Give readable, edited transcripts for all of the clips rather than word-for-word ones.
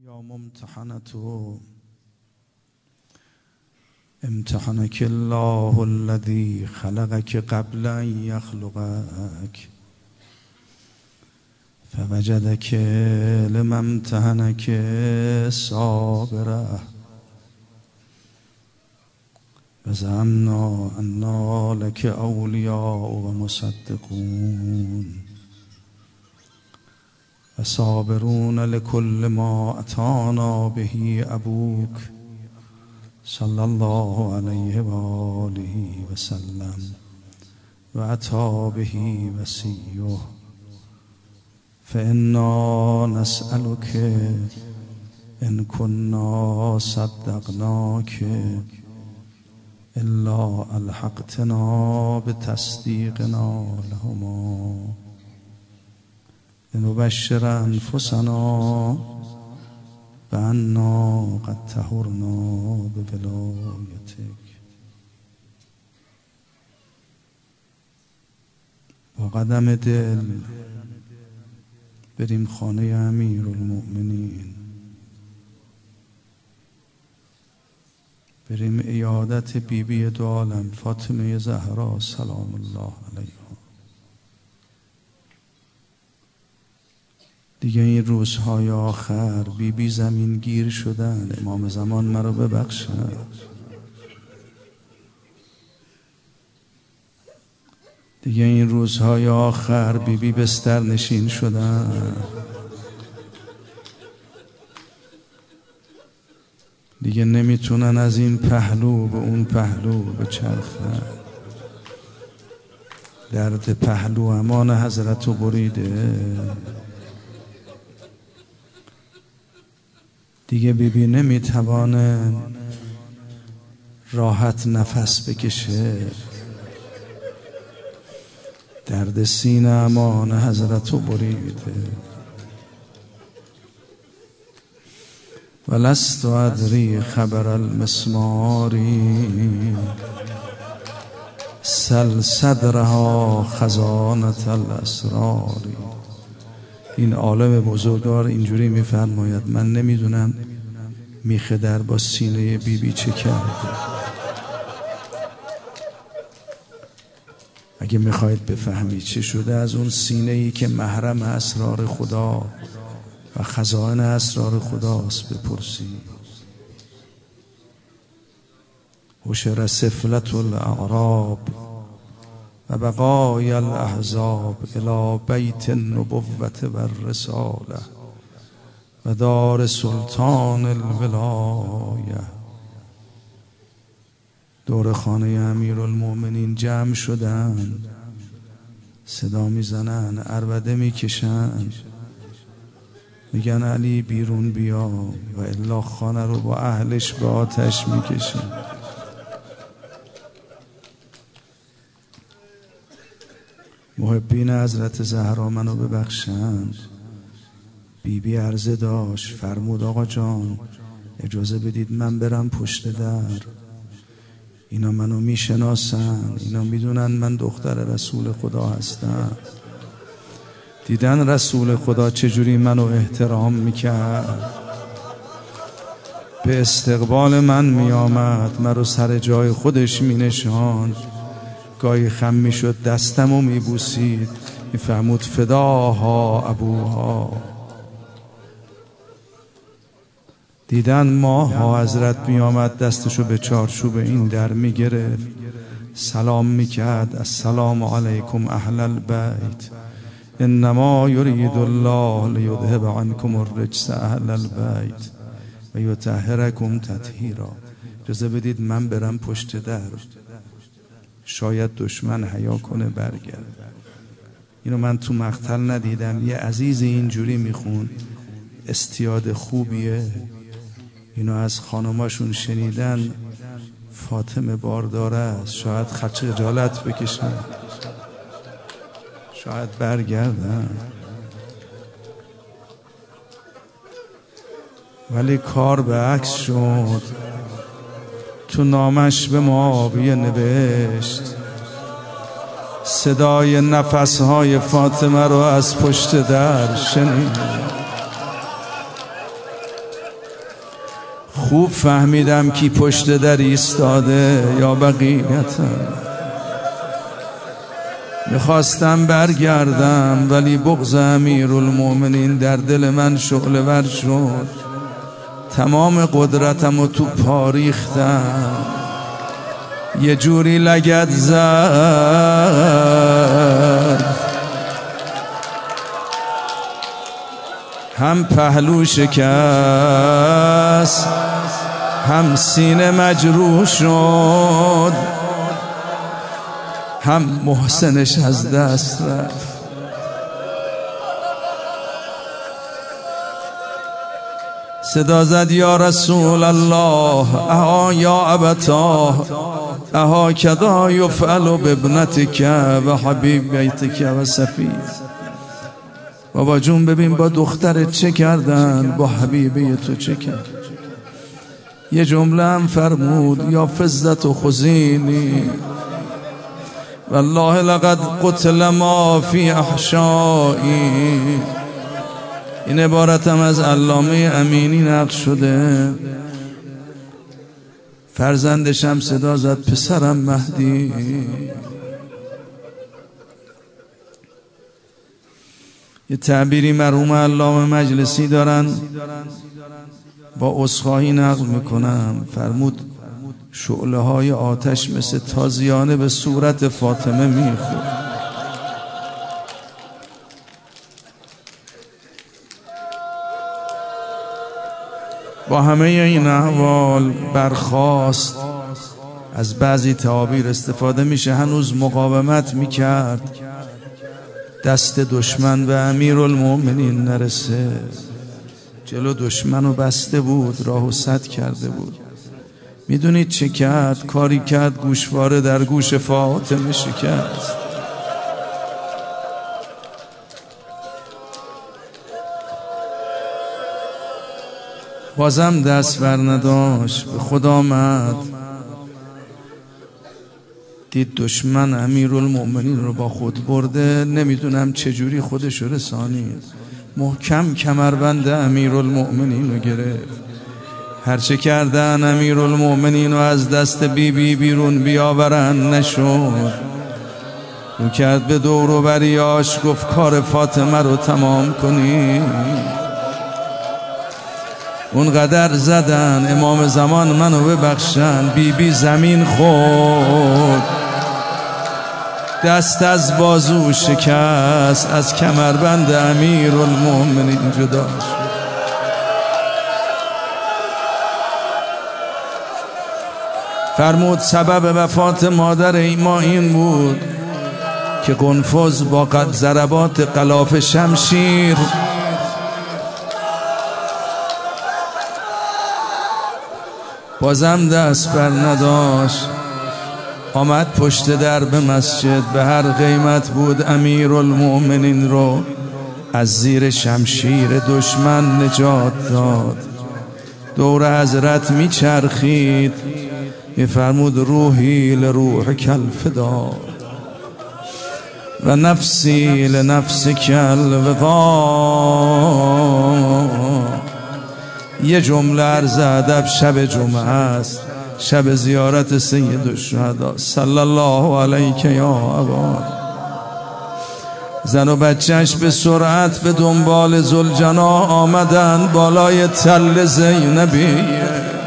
یا ممتحنة امتحنك الله الذي خلقك قبل أن يخلقك فوجدك لما امتحنك صابرة وزعمنا أننا لك أولياء ومصدقون وصابرون لكل ما أتانا به أبوك صلى الله عليه وآله وسلم وأتى به وسيه فإنا نسألك إن كنا صدقناك إلا ألحقتنا بتصديقنا لهما لنبشر أنفسنا بأننا قد طهرنا بولایتك. با قدم دل بریم خانه امیرالمؤمنین، بریم عیادت بیبی دو عالم فاطمه زهرا سلام الله علیها. دیگه این روزهای آخر بیبی زمین گیر شدن. امام زمان مرا ببخشد. دیگه این روزهای آخر بیبی بستر نشین شدن. دیگه نمیتونن از این پهلو به اون پهلو بچرخن. درد پهلو امان حضرت رو بریده. دیگه بیبی نمیتوانه راحت نفس بکشه. درد سینه امان حضرت رو بریده. ولست ادری خبر المسماری سل صدرها خزانة الاسراری. این عالم بزرگوار اینجوری میفرماید من نمیدونم میخه در با سینه بیبی چه کرده. اگه میخواید بفهمید چه شده از اون سینه ای که محرم اسرار خدا و خزائن اسرار خداست بپرسید. حشر سفلة الاعراب و بقای الاحزاب الى بیت النبوة و الرساله و دار سلطان الولایه. دور خانه امیرالمؤمنین جمع شدن، صدا میزنن، عربده میکشن، میگن علی بیرون بیا و الا خانه رو با اهلش به آتش میکشن. محبین حضرت زهرا منو ببخشند. بیبی عرضه داشت، فرمود آقا جان اجازه بدید من برم پشت در. اینا منو میشناسن، اینا میدونن من دختر رسول خدا هستم. دیدن رسول خدا چجوری منو احترام میکرد، به استقبال من میآمد، من رو سر جای خودش مینشاند، گاهی خم میشد دستمو میبوسید، میفهمود فداها ابوها. دیدن ماها حضرت میآمد دستشو به چارچوب این در میگرفت، سلام میکرد السلام علیکم اهل البیت انما یرید الله لیذهب عنکم الرجس اهل البیت و یطهرکم تطهیرا. اجازه بدید من برم پشت در، شاید دشمن حیا کنه برگرد. اینو من تو مقتل ندیدم. یه عزیز اینجوری میخون، استیاد خوبیه. اینو از خانماشون شنیدن، فاطمه بارداره است، شاید خجالت بکشن، شاید برگردن، ولی کار به عکس شد. تو نامش به معاویه نوشت صدای نفسهای فاطمه رو از پشت در شنید. خوب فهمیدم کی پشت در ایستاده یا بقیتم. میخواستم برگردم ولی بغض امیرالمومنین در دل من شعله ور شد. تمام قدرتم و تو پا ریختم، یه جوری لگد زد، هم پهلو شکست هم سینه مجروح شد، هم محسنش از دست رفت. صدا زد یا رسول الله اها یا ابتاه اها کدا یفعل بابنتک و حبیب بیتک و صفی. بابا جون ببین با دخترت چه کردن، با حبیبه تو چه کرد. یه جمله هم فرمود یا فزت و خزینی والله لقد قتل ما فی احشایی. این عبارتم از علامه امینی نقل شده. فرزندشم صدا زد پسرم مهدی. یه تعبیری مرحوم علامه مجلسی دارن، با عذرخواهی نقل میکنم، فرمود شعله های آتش مثل تازیانه به صورت فاطمه میخورد. با همه این احوال برخاست. از بعضی تعابیر استفاده میشه هنوز مقاومت میکرد، دست دشمن به امیرالمومنین نرسه. جلو دشمنو بسته بود، راهو سد کرده بود. میدونید چه کرد؟ کاری کرد گوشواره در گوش فاطمه شکست. بازم دست بر نداشت، به خدا آمد، دید دشمن امیرالمومنین رو با خود برده. نمیدونم چجوری خودش رو رسانید، محکم کمربند امیرالمومنین رو گرفت. هرچه کردن امیرالمومنین رو از دست بیبی بیرون بیاورن نشد. رو کرد به دور و بریاش، گفت کار فاطمه رو تمام کنی. اونقدر زدن امام زمان منو ببخشن، بیبی زمین خورد، دست از بازو شکست، از کمربند امیرالمومنین جدا شد. فرمود سبب وفات مادر ما این بود که قنفذ با ضربات غلاف شمشیر بازم دست بر نداشت. آمد پشت درب مسجد، به هر قیمت بود امیرالمومنین رو از زیر شمشیر دشمن نجات داد. دور حضرت میچرخید، میفرمود روحی لروح کل فدا و نفسی لنفس کل وقا. یه جمله عرض ادب شب جمعه است، شب زیارت سید الشهدا صلی الله علیک یا ابا. زن و بچهش به سرعت به دنبال ذوالجنا آمدن بالای تل زینبیه.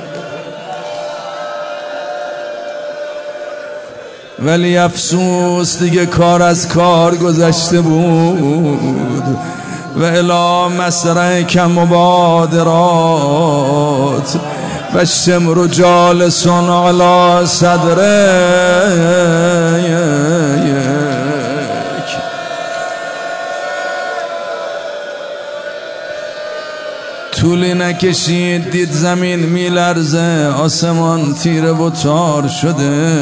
ولی افسوس دیگه کار از کار گذشته بود. و الی مسرک مبادرات و شمر جالس علی صدریک. طولی نکشید دید زمین میلرزه، آسمان تیره و تار شده.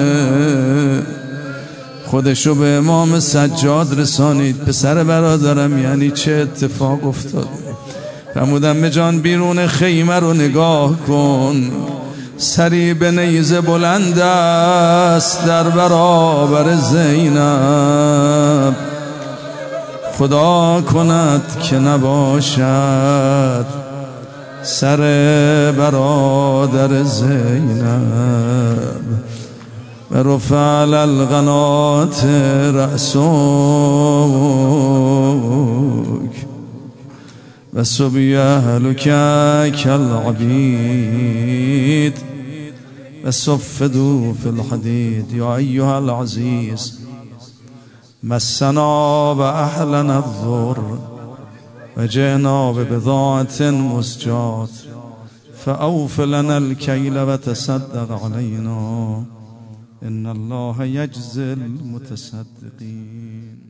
خودشو به امام سجاد رسانید. پسر برادرم یعنی چه اتفاق افتاد؟ فرمودم به جان بیرون خیمه رو نگاه کن، سری به نیزه بلند است در برابر زینب. خدا کند که نباشد سر برادر زینب رفع القنات رأسك وسبي أهلك كالعبيد وصفدوا في الحديد. يا أيها العزيز مسنا وأهلنا الضر وجئنا ببضاعة مزجاة فأوف لنا الكيل وتصدق علينا إن الله يجزي المتصدقين.